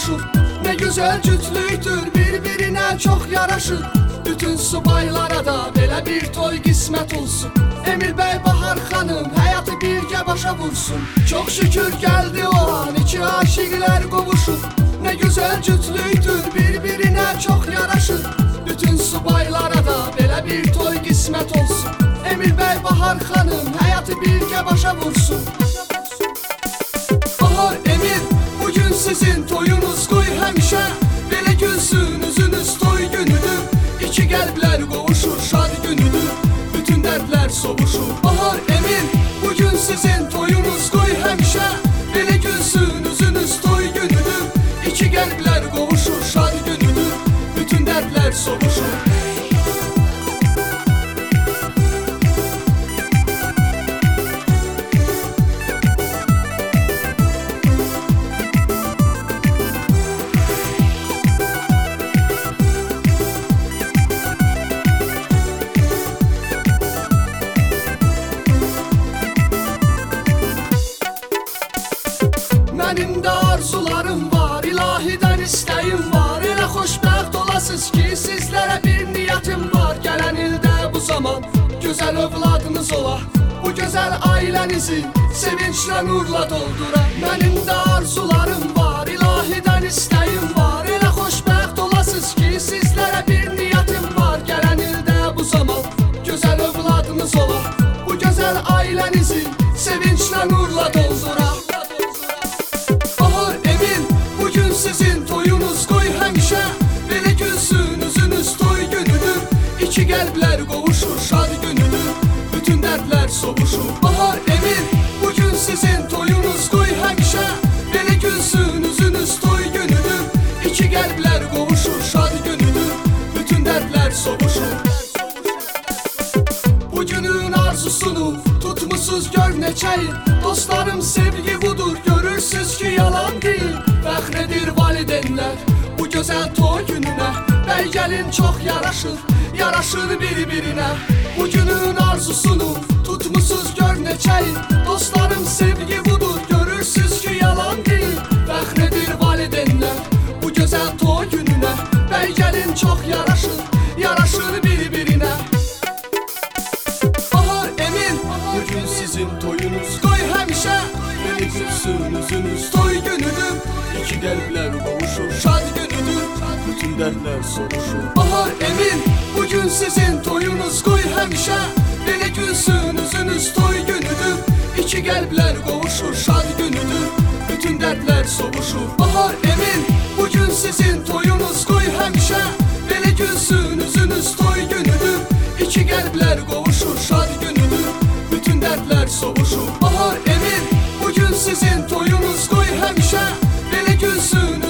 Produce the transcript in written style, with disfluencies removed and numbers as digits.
qovuşur. Ne güzel cütlüktür, bir-birinə çox yaraşır. Bütün subaylara da belə bir toy qismət olsun. Emil bəy, Bahar xanım həyatı birgə başa vursun. Çox şükür gəldi o an, iki aşiqlər qovuşur. Ne güzel cütlüktür, bir-birinə çox yaraşır. Bütün subaylara da belə bir toy qismət olsun. Emil bəy, Bahar xanım həyatı birgə başa vursun. Bahar, Emil, bugün sizin toyunuz qoy həmişə belə gülsün, üzünüz toy günüdür. İki qəlblər qovuşur, şad günüdür. Bütün dərdlər sovuşur. Bahar, Emil, bugün sizin toyunuz qoy həmişə belə gülsün, üzünüz toy günüdür. İki qəlblər qovuşur, şad günüdür. Bütün dərdlər sovuşur. Mənim də arzularım var, ilahidən istəyim var. Elə xoşbəxt olasınız ki, sizlərə bir niyyətim var. Gələn ildə bu zaman gözəl övladınız ola, bu gözəl ailənizi sevinclə nurla doldura. Mənim də arzularım var, ilahidən istəyim var. Elə xoşbəxt olasınız ki, sizlərə bir niyyətim var. Gələn ildə bu zaman gözəl övladınız ola, bu gözəl ailənizi sevinclə nurla doldura. Sizin toyunuz qoy həmişə belə gülsün, üzünüz toy günüdür. İki qəlblər qovuşur, şad günüdür. Bütün dərdlər sovuşur. Bahar, Emil, bugün sizin toyunuz qoy həmişə belə gülsün, üzünüz toy günüdür. İki qəlblər qovuşur, şad günüdür. Bütün dərdlər sovuşur. Bugünün arzusunu tutmuşsuz gör neçə il. Dostlarım, sevgi budur, görürsüz ki yalan deyil. Fəxr edir valideynlər bu gözəl toy gününə. Bəy, gəlin çox yaraşır, yaraşır bir-birinə. Bugünün arzusunu tutmuşsuz gör neçə il. Dostlarım, sevgi budur, görürsüz ki yalan deyil. Fəxr edir valideynlər bu gözəl toy gününə. Bəy, gəlin çox yaraşır, yaraşır bir-birinə. Bahar, Emil, bugün sizin toyunuz qoy həmişə belə gülsün, üzünüz toy günüdür. İki qəlblər qovuşur, şad günüdür. Bütün dərdlər sovuşur. Bahar, Emil, bugün sizin toyunuz qoy həmişə belə gülsün, üzünüz toy günüdür. İki qəlblər qovuşur, şad günüdür. Bütün dərdlər sovuşur. Bahar, Emil, bugün sizin toyunuz qoy həmişə belə gülsün, üzünüz toy günüdür. İki qəlblər qovuşur, şad günüdür. Bütün dərdlər sovuşur. Bahar, Emil, bugün sizin toyunuz qoy həmişə belə gülsün.